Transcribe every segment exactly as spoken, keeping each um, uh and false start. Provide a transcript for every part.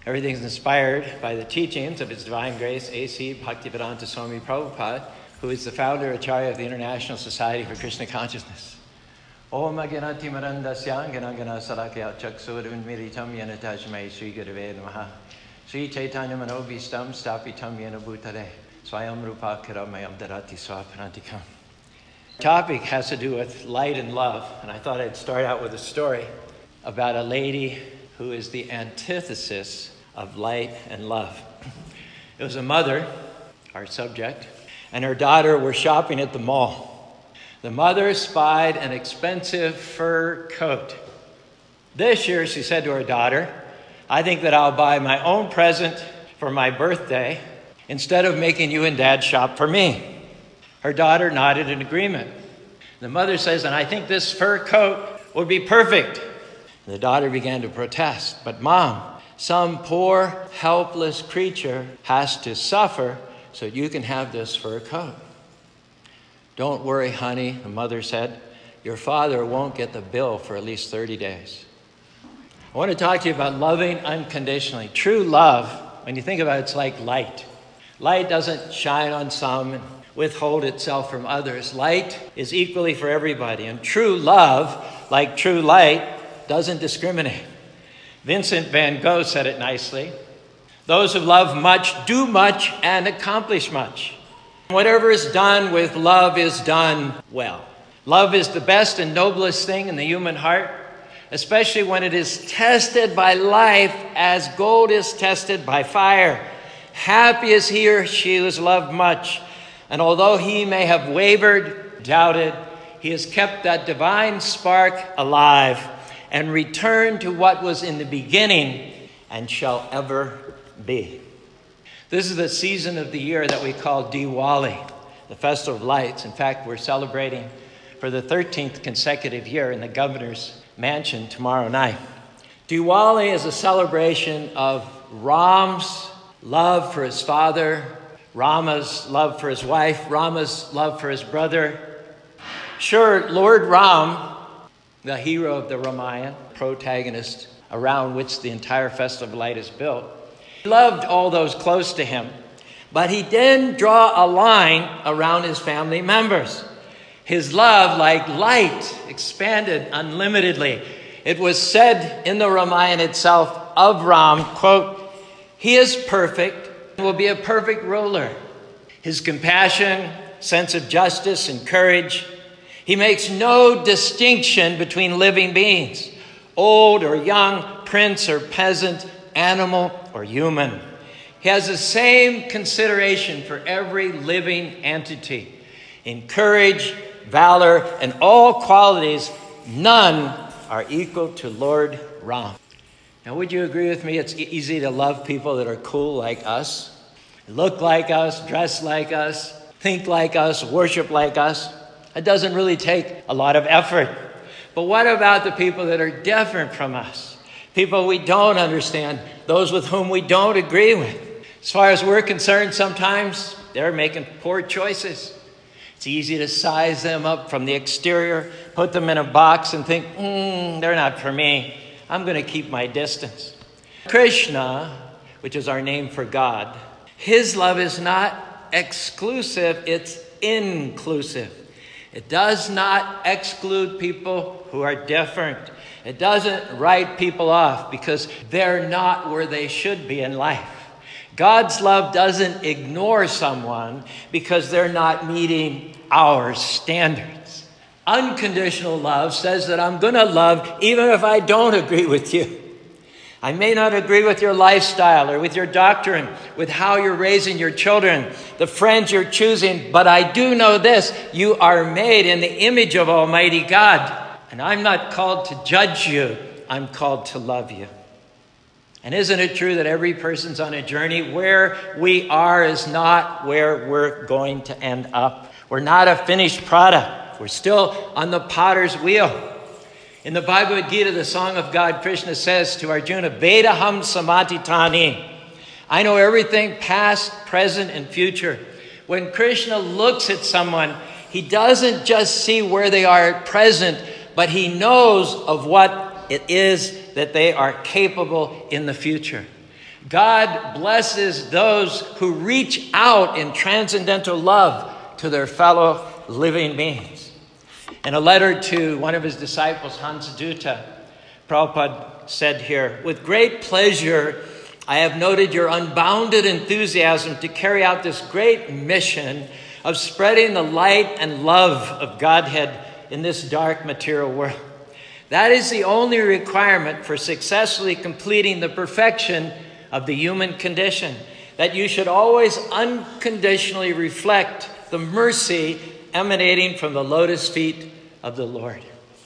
Everything is inspired by the teachings of His Divine Grace, A C Bhaktivedanta Swami Prabhupada, who is the founder Acharya of the International Society for Krishna Consciousness. Om Aganati Marandasya Ganagana Salakya Chaksurun Miritam Yanatajmai Sri Gurave Namaha Sri Chaitanya Manobhistam Stapitam Yena Bhutale Swayam Rupa Kiramayam Darati Swaparantikam. The topic has to do with light and love, and I thought I'd start out with a story about a lady who is the antithesis of light and love. It was a mother, our subject, and her daughter were shopping at the mall. The mother spied an expensive fur coat. This year, she said to her daughter, I think that I'll buy my own present for my birthday instead of making you and Dad shop for me. Her daughter nodded in agreement. The mother says, and I think this fur coat would be perfect. The daughter began to protest, but Mom, some poor, helpless creature has to suffer so you can have this fur coat. Don't worry, honey, the mother said. Your father won't get the bill for at least thirty days. I want to talk to you about loving unconditionally. True love, when you think about it, it's like light. Light doesn't shine on some and withhold itself from others. Light is equally for everybody. And true love, like true light, doesn't discriminate. Vincent van Gogh said it nicely. Those who love much do much and accomplish much. Whatever is done with love is done well. Love is the best and noblest thing in the human heart, especially when it is tested by life as gold is tested by fire. Happy is he or she who has loved much, and although he may have wavered, doubted, he has kept that divine spark alive and returned to what was in the beginning and shall ever be. This is the season of the year that we call Diwali, the Festival of Lights. In fact, we're celebrating for the thirteenth consecutive year in the governor's mansion tomorrow night. Diwali is a celebration of Ram's love for his father, Rama's love for his wife, Rama's love for his brother. Sure, Lord Ram, the hero of the Ramayana, protagonist around which the entire Festival of Light is built, he loved all those close to him, but he didn't draw a line around his family members. His love, like light, expanded unlimitedly. It was said in the Ramayana itself of Ram, quote, he is perfect and will be a perfect ruler. His compassion, sense of justice, and courage. He makes no distinction between living beings, old or young, prince or peasant, animal or human. He has the same consideration for every living entity. In courage, valor, and all qualities, none are equal to Lord Ram. Now, would you agree with me? It's easy to love people that are cool like us, look like us, dress like us, think like us, worship like us. It doesn't really take a lot of effort. But what about the people that are different from us? People we don't understand, those with whom we don't agree with. As far as we're concerned, sometimes they're making poor choices. It's easy to size them up from the exterior, put them in a box and think, mm, they're not for me. I'm going to keep my distance. Krishna, which is our name for God, his love is not exclusive, it's inclusive. It does not exclude people who are different. It doesn't write people off because they're not where they should be in life. God's love doesn't ignore someone because they're not meeting our standards. Unconditional love says that I'm going to love even if I don't agree with you. I may not agree with your lifestyle or with your doctrine, with how you're raising your children, the friends you're choosing, but I do know this, you are made in the image of Almighty God, and I'm not called to judge you, I'm called to love you. And isn't it true that every person's on a journey? Where we are is not where we're going to end up. We're not a finished product. We're still on the potter's wheel. In the Bhagavad Gita, the Song of God, Krishna says to Arjuna, Vedaham samatitani. I know everything past, present, and future. When Krishna looks at someone, he doesn't just see where they are at present, but he knows of what it is that they are capable in the future. God blesses those who reach out in transcendental love to their fellow living beings. In a letter to one of his disciples, Hans Dutta, Prabhupada said here, "With great pleasure, I have noted your unbounded enthusiasm to carry out this great mission of spreading the light and love of Godhead in this dark material world. That is the only requirement for successfully completing the perfection of the human condition, that you should always unconditionally reflect the mercy emanating from the lotus feet of the Lord."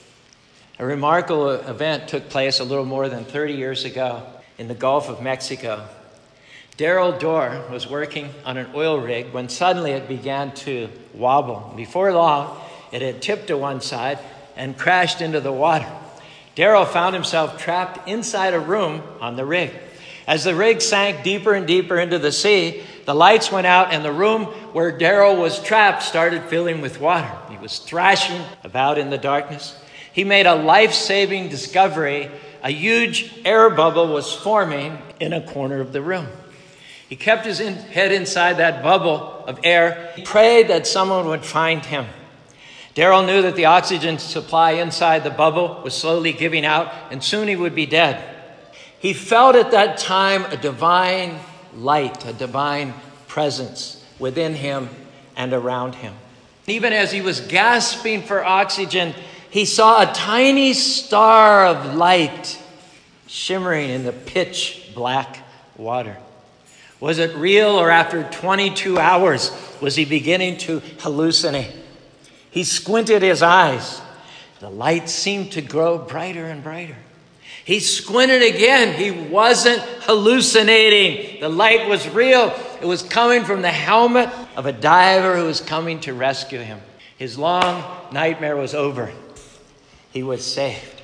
A remarkable event took place a little more than thirty years ago in the Gulf of Mexico. Daryl Dorr was working on an oil rig when suddenly it began to wobble. Before long, it had tipped to one side and crashed into the water. Daryl found himself trapped inside a room on the rig. As the rig sank deeper and deeper into the sea, the lights went out and the room where Daryl was trapped started filling with water. He was thrashing about in the darkness. He made a life-saving discovery. A huge air bubble was forming in a corner of the room. He kept his in- head inside that bubble of air. He prayed that someone would find him. Daryl knew that the oxygen supply inside the bubble was slowly giving out, and soon he would be dead. He felt at that time a divine light, a divine presence within him and around him. Even as he was gasping for oxygen, he saw a tiny star of light shimmering in the pitch black water. Was it real, or after twenty-two hours was he beginning to hallucinate? He squinted his eyes. The light seemed to grow brighter and brighter. He squinted again. He wasn't hallucinating. The light was real. It was coming from the helmet of a diver who was coming to rescue him. His long nightmare was over. He was saved.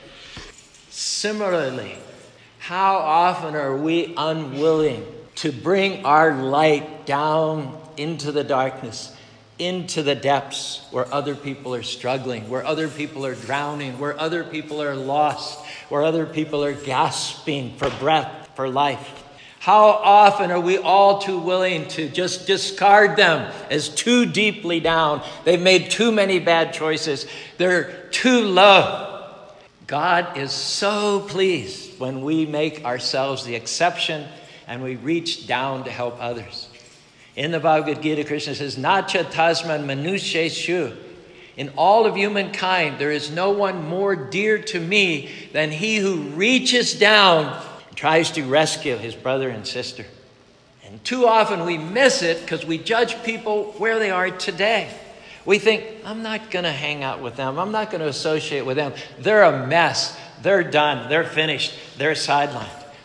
Similarly, how often are we unwilling to bring our light down into the darkness, into the depths where other people are struggling, where other people are drowning, where other people are lost, where other people are gasping for breath, for life? How often are we all too willing to just discard them as too deeply down? They've made too many bad choices. They're too low. God is so pleased when we make ourselves the exception and we reach down to help others. In the Bhagavad Gita, Krishna says, "Nacha tasman manusheshu." In all of humankind, there is no one more dear to me than he who reaches down and tries to rescue his brother and sister. And too often we miss it because we judge people where they are today. We think, I'm not going to hang out with them. I'm not going to associate with them. They're a mess. They're done. They're finished. They're sidelined.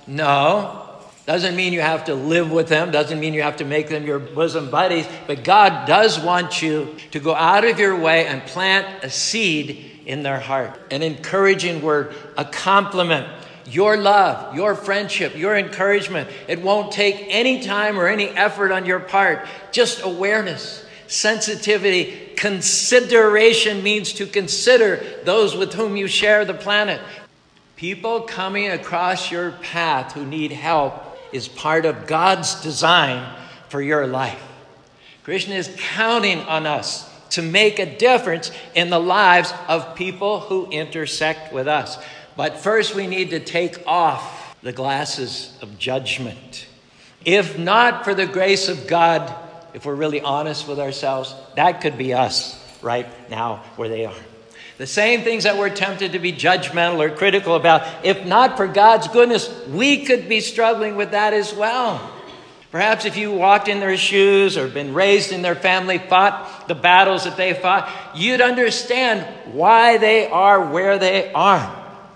No. Doesn't mean you have to live with them. Doesn't mean you have to make them your bosom buddies. But God does want you to go out of your way and plant a seed in their heart. An encouraging word, a compliment, your love, your friendship, your encouragement. It won't take any time or any effort on your part. Just awareness, sensitivity, consideration means to consider those with whom you share the planet. People coming across your path who need help is part of God's design for your life. Krishna is counting on us to make a difference in the lives of people who intersect with us. But first we need to take off the glasses of judgment. If not for the grace of God, if we're really honest with ourselves, that could be us right now where they are. The same things that we're tempted to be judgmental or critical about, if not for God's goodness, we could be struggling with that as well. Perhaps if you walked in their shoes or been raised in their family, fought the battles that they fought, you'd understand why they are where they are.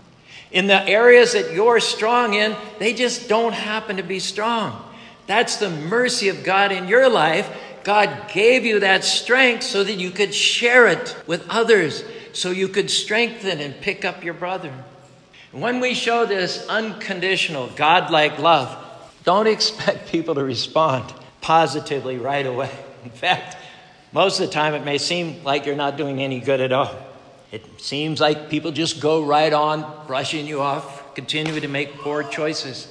In the areas that you're strong in, they just don't happen to be strong. That's the mercy of God in your life. God gave you that strength so that you could share it with others, so you could strengthen and pick up your brother. When we show this unconditional, God-like love, don't expect people to respond positively right away. In fact, most of the time it may seem like you're not doing any good at all. It seems like people just go right on brushing you off, continuing to make poor choices.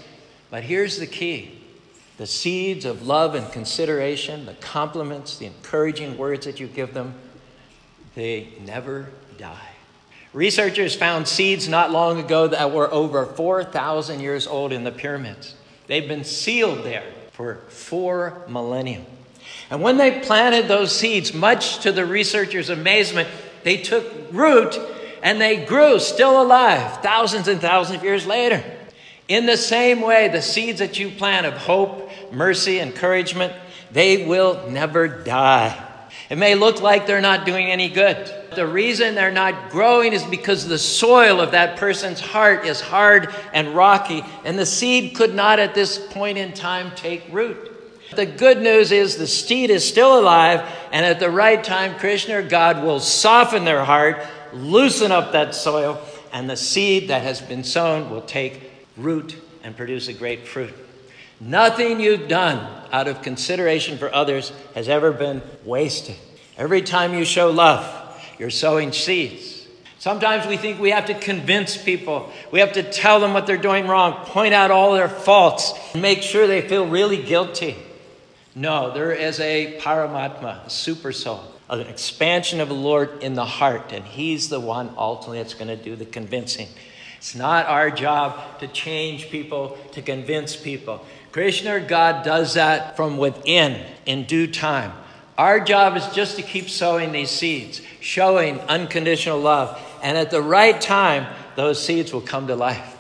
But here's the key. The seeds of love and consideration, the compliments, the encouraging words that you give them, they never die. Researchers found seeds not long ago that were over four thousand years old in the pyramids. They've been sealed there for four millennia. And when they planted those seeds, much to the researchers' amazement, they took root and they grew still alive thousands and thousands of years later. In the same way, the seeds that you plant of hope, mercy, encouragement, they will never die. It may look like they're not doing any good. The reason they're not growing is because the soil of that person's heart is hard and rocky, and the seed could not at this point in time take root. The good news is the seed is still alive, and at the right time, Krishna or God will soften their heart, loosen up that soil, and the seed that has been sown will take root and produce a great fruit. Nothing you've done out of consideration for others has ever been wasted. Every time you show love, you're sowing seeds. Sometimes we think we have to convince people. We have to tell them what they're doing wrong, point out all their faults, and make sure they feel really guilty. No, there is a Paramatma, a super soul, an expansion of the Lord in the heart, and he's the one ultimately that's going to do the convincing. It's not our job to change people, to convince people. Krishna or God does that from within in due time. Our job is just to keep sowing these seeds, showing unconditional love. And at the right time, those seeds will come to life.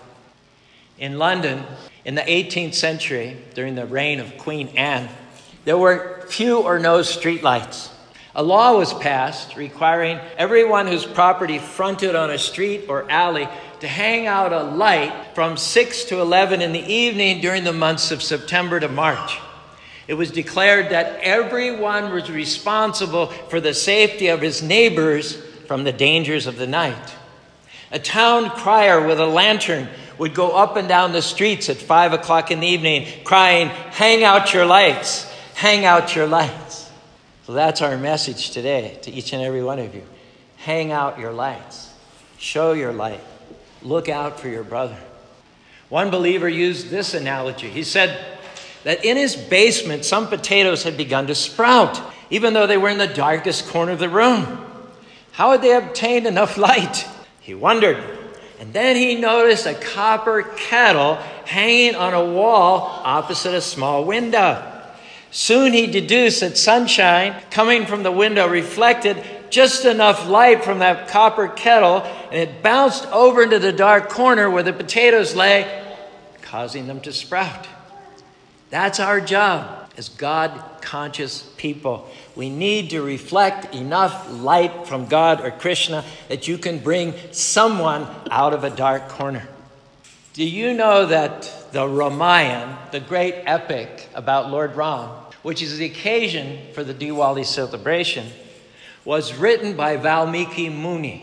In London, in the eighteenth century, during the reign of Queen Anne, there were few or no streetlights. A law was passed requiring everyone whose property fronted on a street or alley to hang out a light from six to eleven in the evening during the months of September to March. It was declared that everyone was responsible for the safety of his neighbors from the dangers of the night. A town crier with a lantern would go up and down the streets at five o'clock in the evening crying, "Hang out your lights, hang out your lights." So that's our message today to each and every one of you. Hang out your lights. Show your light. Look out for your brother. One believer used this analogy. He said that in his basement, some potatoes had begun to sprout, even though they were in the darkest corner of the room. How had they obtained enough light? He wondered. And then he noticed a copper kettle hanging on a wall opposite a small window. Soon he deduced that sunshine coming from the window reflected just enough light from that copper kettle, and it bounced over into the dark corner where the potatoes lay, causing them to sprout. That's our job as God-conscious people. We need to reflect enough light from God or Krishna that you can bring someone out of a dark corner. Do you know that the Ramayana, the great epic about Lord Ram, which is the occasion for the Diwali celebration, was written by Valmiki Muni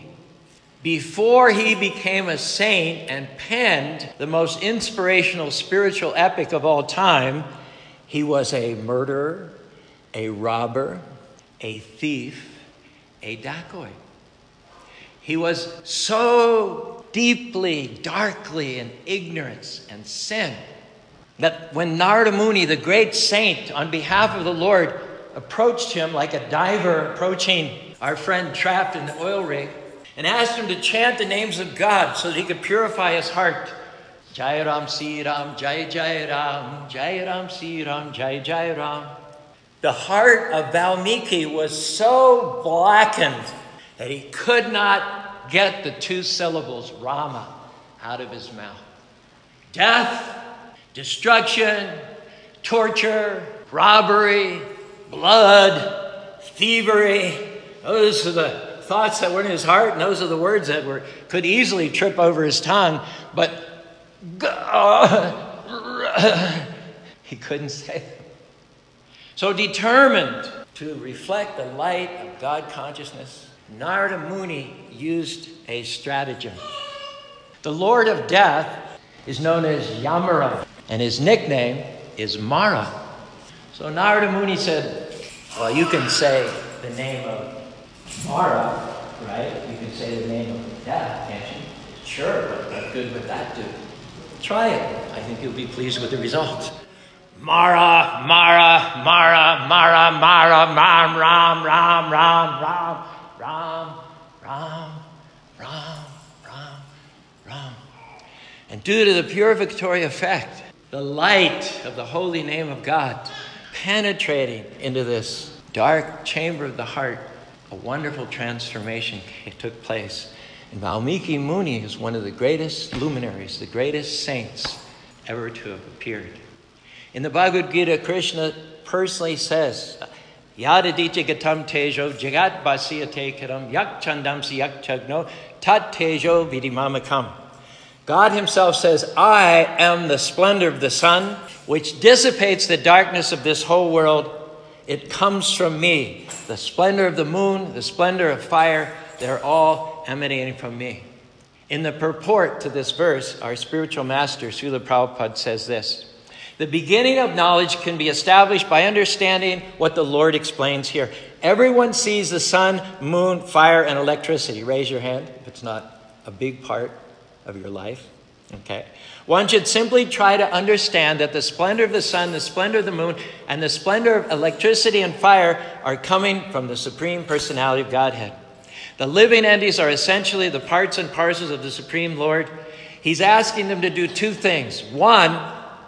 before he became a saint and penned the most inspirational spiritual epic of all time? He was a murderer, a robber, a thief, a dacoit. He was so deeply, darkly in ignorance and sin that when Narada Muni, the great saint, on behalf of the Lord, approached him like a diver approaching our friend trapped in the oil rig and asked him to chant the names of God so that he could purify his heart. Jai Ram, Si Ram, Jai Jai Ram, Jai Ram, Si Ram, Jai Jai Ram. The heart of Valmiki was so blackened that he could not get the two syllables Rama out of his mouth. Death, destruction, torture, robbery, blood, thievery. Those are the thoughts that were in his heart, and those are the words that were could easily trip over his tongue, but he couldn't say them. So determined to reflect the light of God consciousness, Narada Muni used a stratagem. The Lord of Death is known as Yamara, and his nickname is Mara. So Narada Muni said, well, you can say the name of Mara, right? You can say the name of death, can't you? Sure, but what good would that do? Try it. I think you'll be pleased with the result. Mara, Mara, Mara, Mara, Mara, Ram, Ram, Ram, Ram, Ram, Ram, Ram, Ram, Ram, Ram. And due to the purificatory effect, the light of the holy name of God penetrating into this dark chamber of the heart, a wonderful transformation took place. And Valmiki Muni is one of the greatest luminaries, the greatest saints ever to have appeared. In the Bhagavad Gita, Krishna personally says, Yadaditya gatam tejo jagat basiyate karam yak chandamsi yak chagno tat tejo vidimamakam. God himself says, I am the splendor of the sun, which dissipates the darkness of this whole world. It comes from me. The splendor of the moon, the splendor of fire, they're all emanating from me. In the purport to this verse, our spiritual master, Srila Prabhupada, says this: the beginning of knowledge can be established by understanding what the Lord explains here. Everyone sees the sun, moon, fire, and electricity. Raise your hand if it's not a big part of your life. Okay. One should simply try to understand that the splendor of the sun, the splendor of the moon, and the splendor of electricity and fire are coming from the Supreme Personality of Godhead. The living entities are essentially the parts and parcels of the Supreme Lord. He's asking them to do two things. One,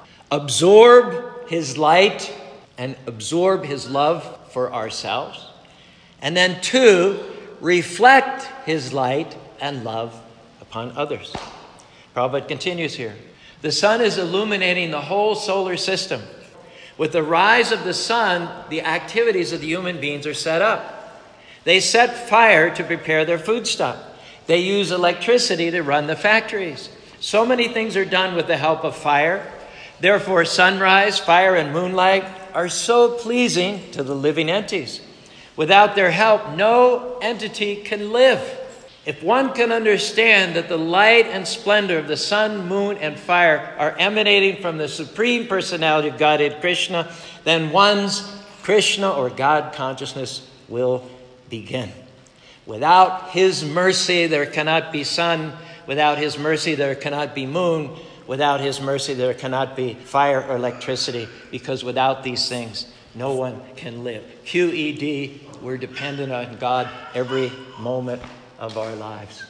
absorb his light and absorb his love for ourselves. And then two, reflect his light and love upon others. Prabhupada continues here. The sun is illuminating the whole solar system. With the rise of the sun, the activities of the human beings are set up. They set fire to prepare their foodstuff. They use electricity to run the factories. So many things are done with the help of fire. Therefore, sunrise, fire, and moonlight are so pleasing to the living entities. Without their help, no entity can live. If one can understand that the light and splendor of the sun, moon, and fire are emanating from the Supreme Personality of Godhead, Krishna, then one's Krishna or God consciousness will begin. Without his mercy, there cannot be sun. Without his mercy, there cannot be moon. Without his mercy, there cannot be fire or electricity, because without these things, no one can live. Q E D, we're dependent on God every moment of our lives.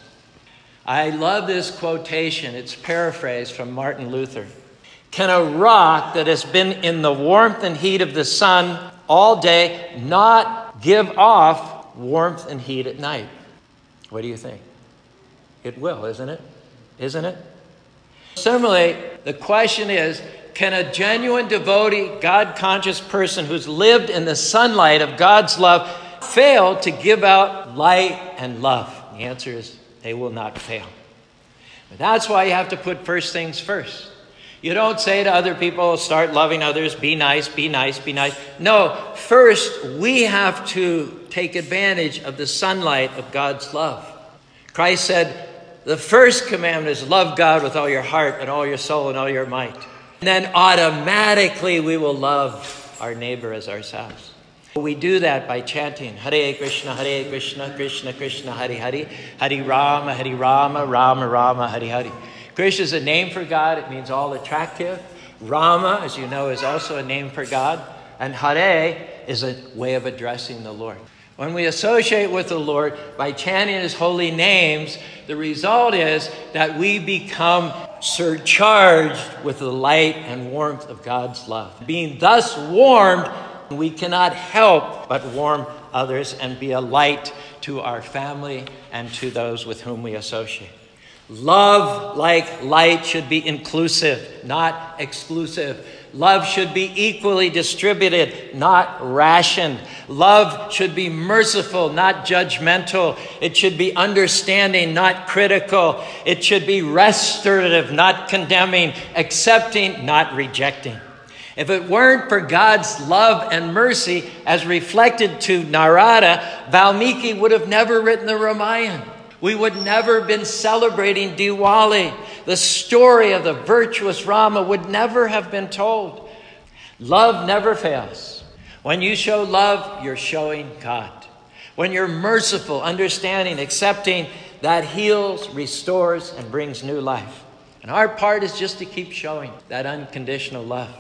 I love this quotation. It's paraphrased from Martin Luther. Can a rock that has been in the warmth and heat of the sun all day not give off warmth and heat at night? What do you think? It will, isn't it? Isn't it? Similarly, the question is, can a genuine devotee, God-conscious person who's lived in the sunlight of God's love fail to give out light and love? The answer is, they will not fail. But that's why you have to put first things first. You don't say to other people, start loving others, be nice, be nice, be nice. No, first we have to take advantage of the sunlight of God's love. Christ said, the first commandment is love God with all your heart and all your soul and all your might. And then automatically we will love our neighbor as ourselves. We do that by chanting Hare Krishna, Hare Krishna, Krishna Krishna, Hare Hare, Hare Rama, Hare Rama, Rama Rama, Hare Hare. Krishna is a name for God. It means all attractive. Rama, as you know, is also a name for God. And Hare is a way of addressing the Lord. When we associate with the Lord by chanting his holy names, the result is that we become surcharged with the light and warmth of God's love. Being thus warmed, we cannot help but warm others and be a light to our family and to those with whom we associate. Love, like light, should be inclusive, not exclusive. Love should be equally distributed, not rationed. Love should be merciful, not judgmental. It should be understanding, not critical. It should be restorative, not condemning, accepting, not rejecting. If it weren't for God's love and mercy as reflected to Narada, Valmiki would have never written the Ramayana. We would never have been celebrating Diwali. The story of the virtuous Rama would never have been told. Love never fails. When you show love, you're showing God. When you're merciful, understanding, accepting, that heals, restores, and brings new life. And our part is just to keep showing that unconditional love.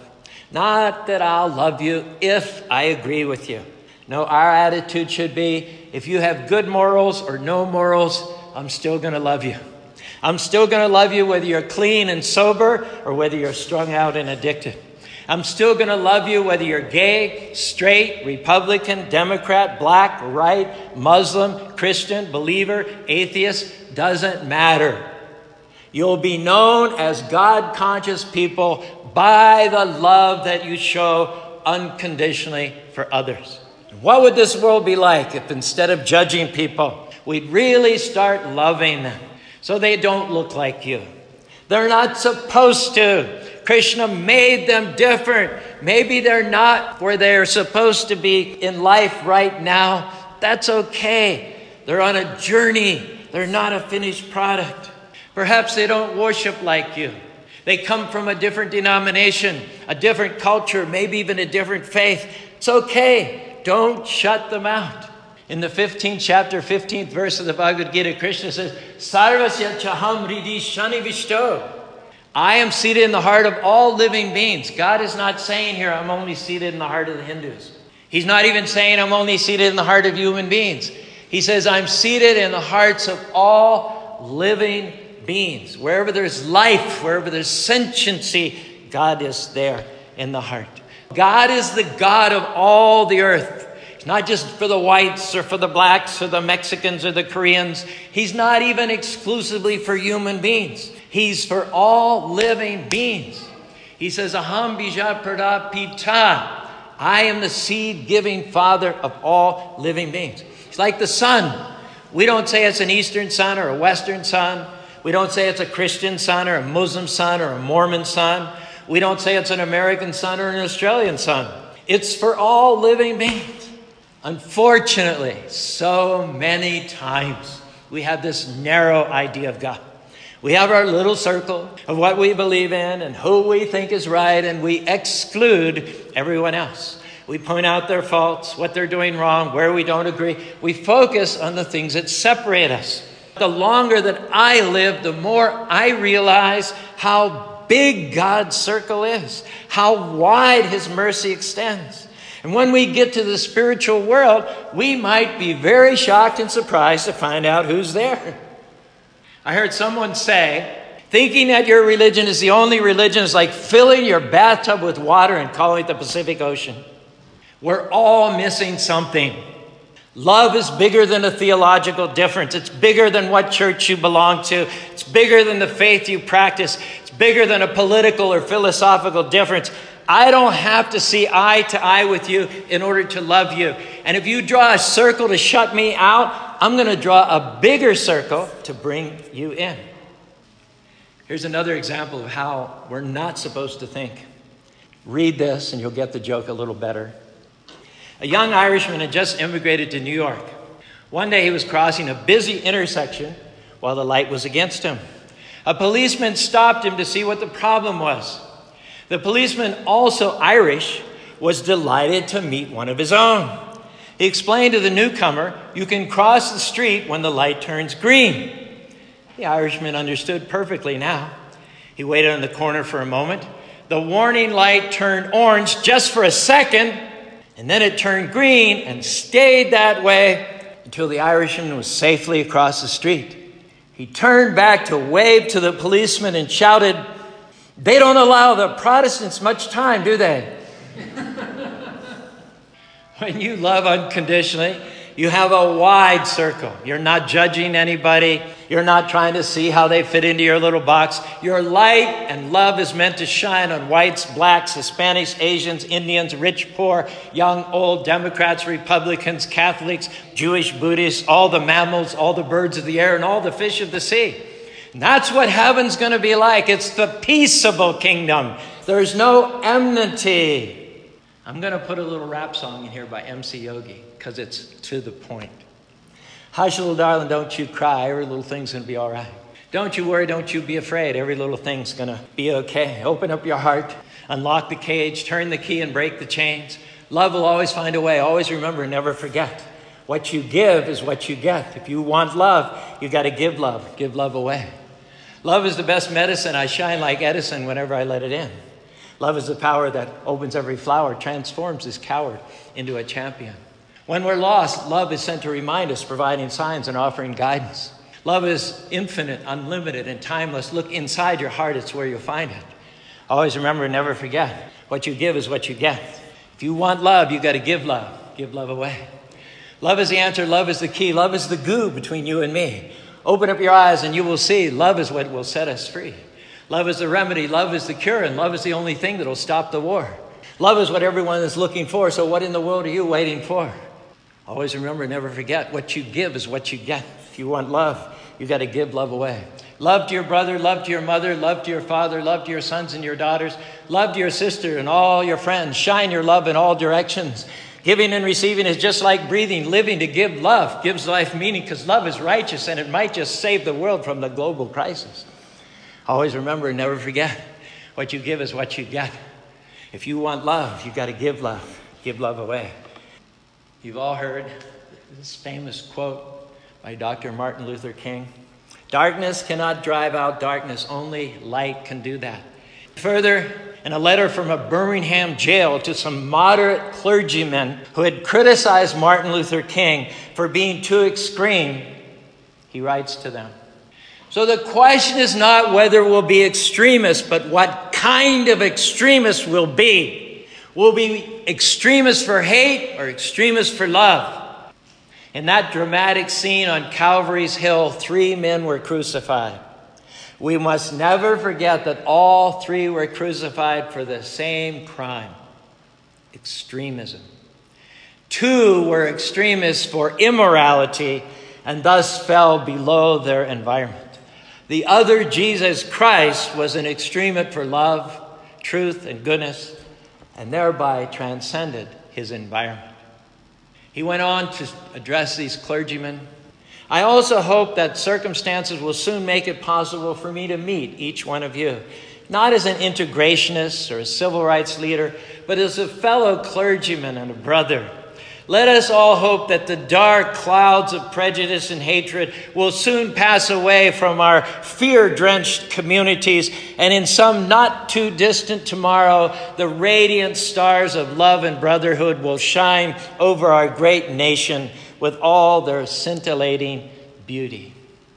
Not that I'll love you if I agree with you. No, our attitude should be, if you have good morals or no morals, I'm still going to love you. I'm still going to love you whether you're clean and sober or whether you're strung out and addicted. I'm still going to love you whether you're gay, straight, Republican, Democrat, black, white, Muslim, Christian, believer, atheist. Doesn't matter. You'll be known as God-conscious people by the love that you show unconditionally for others. What would this world be like if instead of judging people, we'd really start loving them so they don't look like you? They're not supposed to. Krishna made them different. Maybe they're not where they're supposed to be in life right now. That's okay. They're on a journey. They're not a finished product. Perhaps they don't worship like you. They come from a different denomination, a different culture, maybe even a different faith. It's okay. Don't shut them out. In the fifteenth chapter, fifteenth verse of the Bhagavad Gita, Krishna says, Sarvasya chaham hridi shani vishto. I am seated in the heart of all living beings. God is not saying here, I'm only seated in the heart of the Hindus. He's not even saying I'm only seated in the heart of human beings. He says, I'm seated in the hearts of all living beings. Wherever there's life, wherever there's sentiency, God is there in the heart. God is the God of all the earth. He's not just for the whites or for the blacks or the Mexicans or the Koreans. He's not even exclusively for human beings. He's for all living beings. He says, Aham bija prada pita. I am the seed-giving father of all living beings. It's like the sun. We don't say it's an Eastern sun or a Western sun. We don't say it's a Christian sun or a Muslim sun or a Mormon sun. We don't say it's an American sun or an Australian sun. It's for all living beings. Unfortunately, so many times we have this narrow idea of God. We have our little circle of what we believe in and who we think is right, and we exclude everyone else. We point out their faults, what they're doing wrong, where we don't agree. We focus on the things that separate us. The longer that I live, the more I realize how big God's circle is, how wide His mercy extends. And when we get to the spiritual world, we might be very shocked and surprised to find out who's there. I heard someone say, thinking that your religion is the only religion is like filling your bathtub with water and calling it the Pacific Ocean. We're all missing something. Love is bigger than a theological difference. It's bigger than what church you belong to. It's bigger than the faith you practice. It's bigger than a political or philosophical difference. I don't have to see eye to eye with you in order to love you. And if you draw a circle to shut me out, I'm going to draw a bigger circle to bring you in. Here's another example of how we're not supposed to think. Read this and you'll get the joke a little better. A young Irishman had just immigrated to New York. One day he was crossing a busy intersection while the light was against him. A policeman stopped him to see what the problem was. The policeman, also Irish, was delighted to meet one of his own. He explained to the newcomer, you can cross the street when the light turns green. The Irishman understood perfectly now. He waited on the corner for a moment. The warning light turned orange just for a second, and then it turned green and stayed that way until the Irishman was safely across the street. He turned back to wave to the policeman and shouted, they don't allow the Protestants much time, do they? When you love unconditionally, you have a wide circle. You're not judging anybody. You're not trying to see how they fit into your little box. Your light and love is meant to shine on whites, blacks, Hispanics, Asians, Indians, rich, poor, young, old, Democrats, Republicans, Catholics, Jewish, Buddhists, all the mammals, all the birds of the air, and all the fish of the sea. And that's what heaven's going to be like. It's the peaceable kingdom. There's no enmity. I'm going to put a little rap song in here by M C Yogi because it's to the point. Hush, little darling, don't you cry. Every little thing's going to be all right. Don't you worry, don't you be afraid. Every little thing's going to be okay. Open up your heart, unlock the cage, turn the key and break the chains. Love will always find a way. Always remember, never forget. What you give is what you get. If you want love, you got to give love. Give love away. Love is the best medicine. I shine like Edison whenever I let it in. Love is the power that opens every flower, transforms this coward into a champion. When we're lost, love is sent to remind us, providing signs and offering guidance. Love is infinite, unlimited, and timeless. Look inside your heart, it's where you'll find it. Always remember, never forget, what you give is what you get. If you want love, you got to give love. Give love away. Love is the answer. Love is the key. Love is the glue between you and me. Open up your eyes and you will see love is what will set us free. Love is the remedy. Love is the cure. And love is the only thing that will stop the war. Love is what everyone is looking for. So what in the world are you waiting for? Always remember, never forget, what you give is what you get. If you want love, you got to give love away. Love to your brother, love to your mother, love to your father, love to your sons and your daughters, love to your sister and all your friends. Shine your love in all directions. Giving and receiving is just like breathing. Living to give love gives life meaning, because love is righteous and it might just save the world from the global crisis. Always remember, never forget, what you give is what you get. If you want love, you got to give love. Give love away. You've all heard this famous quote by Doctor Martin Luther King. Darkness cannot drive out darkness. Only light can do that. Further, in a letter from a Birmingham jail to some moderate clergymen who had criticized Martin Luther King for being too extreme, he writes to them, "So the question is not whether we'll be extremists, but what kind of extremists we'll be. We'll be extremists for hate or extremists for love." In that dramatic scene on Calvary's Hill, three men were crucified. We must never forget that all three were crucified for the same crime: extremism. Two were extremists for immorality and thus fell below their environment. The other, Jesus Christ, was an extremist for love, truth, and goodness, and thereby transcended his environment. He went on to address these clergymen. "I also hope that circumstances will soon make it possible for me to meet each one of you, not as an integrationist or a civil rights leader, but as a fellow clergyman and a brother. Let us all hope that the dark clouds of prejudice and hatred will soon pass away from our fear-drenched communities, and in some not too distant tomorrow, the radiant stars of love and brotherhood will shine over our great nation with all their scintillating beauty."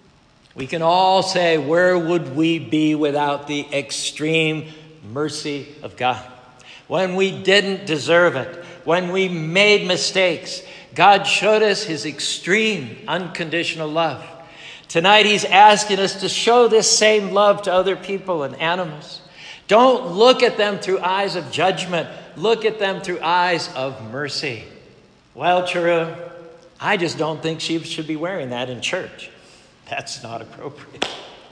We can all say, where would we be without the extreme mercy of God? When we didn't deserve it, when we made mistakes, God showed us his extreme unconditional love. Tonight, he's asking us to show this same love to other people and animals. Don't look at them through eyes of judgment. Look at them through eyes of mercy. Well, Charu, I just don't think she should be wearing that in church. That's not appropriate.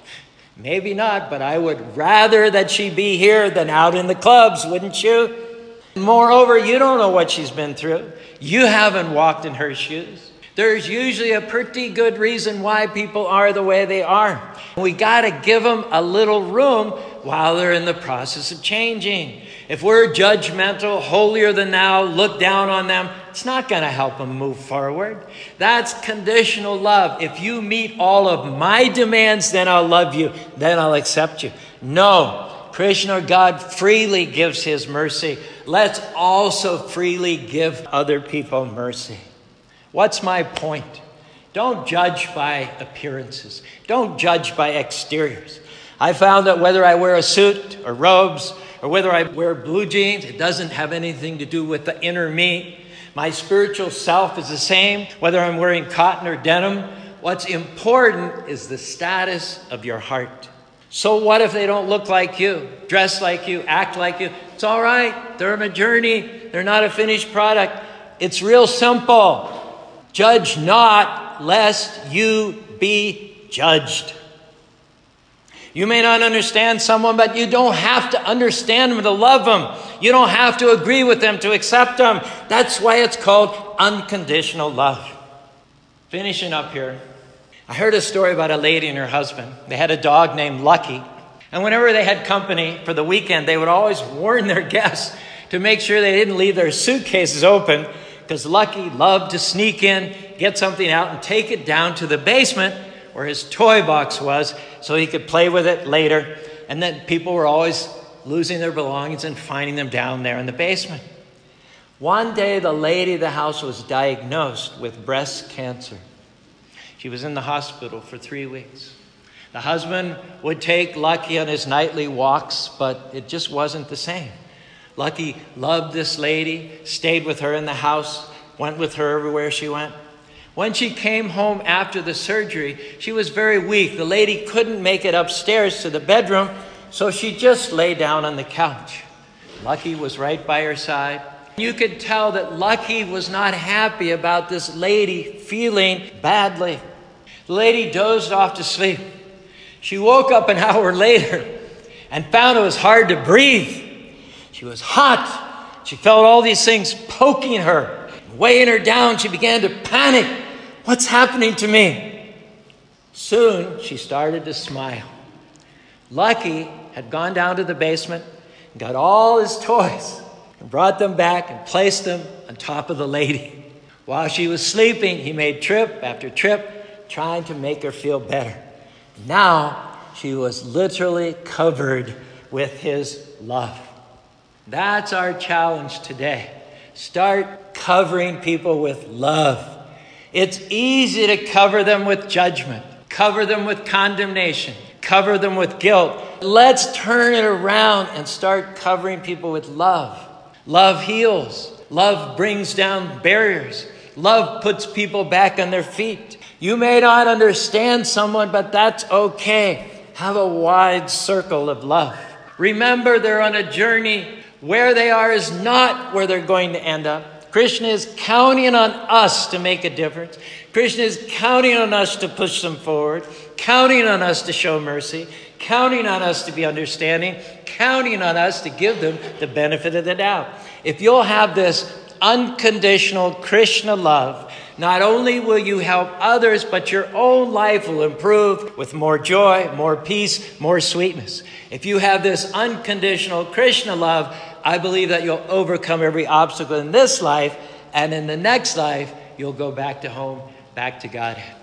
Maybe not, but I would rather that she be here than out in the clubs, wouldn't you? Moreover, you don't know what she's been through. You haven't walked in her shoes. There's usually a pretty good reason why people are the way they are. We got to give them a little room while they're in the process of changing. If we're judgmental, holier than thou, look down on them, it's not going to help them move forward. That's conditional love. If you meet all of my demands, then I'll love you, then I'll accept you. No. Krishna, God, freely gives his mercy. Let's also freely give other people mercy. What's my point? Don't judge by appearances. Don't judge by exteriors. I found that whether I wear a suit or robes, or whether I wear blue jeans, it doesn't have anything to do with the inner me. My spiritual self is the same, whether I'm wearing cotton or denim. What's important is the status of your heart. So what if they don't look like you, dress like you, act like you? It's all right. They're on a journey. They're not a finished product. It's real simple. Judge not, lest you be judged. You may not understand someone, but you don't have to understand them to love them. You don't have to agree with them to accept them. That's why it's called unconditional love. Finishing up here, I heard a story about a lady and her husband. They had a dog named Lucky. And whenever they had company for the weekend, they would always warn their guests to make sure they didn't leave their suitcases open, because Lucky loved to sneak in, get something out, and take it down to the basement where his toy box was so he could play with it later. And then people were always losing their belongings and finding them down there in the basement. One day, the lady of the house was diagnosed with breast cancer. She was in the hospital for three weeks. The husband would take Lucky on his nightly walks, but it just wasn't the same. Lucky loved this lady, stayed with her in the house, went with her everywhere she went. When she came home after the surgery, she was very weak. The lady couldn't make it upstairs to the bedroom, so she just lay down on the couch. Lucky was right by her side. You could tell that Lucky was not happy about this lady feeling badly. The lady dozed off to sleep. She woke up an hour later and found it was hard to breathe. She was hot. She felt all these things poking her, weighing her down. She began to panic. What's happening to me? Soon, she started to smile. Lucky had gone down to the basement and got all his toys and brought them back and placed them on top of the lady. While she was sleeping, he made trip after trip, trying to make her feel better. Now, she was literally covered with his love. That's our challenge today. Start covering people with love. It's easy to cover them with judgment, cover them with condemnation, cover them with guilt. Let's turn it around and start covering people with love. Love heals. Love brings down barriers. Love puts people back on their feet. You may not understand someone, but that's okay. Have a wide circle of love. Remember, they're on a journey. Where they are is not where they're going to end up. Krishna is counting on us to make a difference. Krishna is counting on us to push them forward, counting on us to show mercy, counting on us to be understanding, counting on us to give them the benefit of the doubt. If you'll have this unconditional Krishna love, not only will you help others, but your own life will improve with more joy, more peace, more sweetness. If you have this unconditional Krishna love, I believe that you'll overcome every obstacle in this life, and in the next life, you'll go back to home, back to Godhead.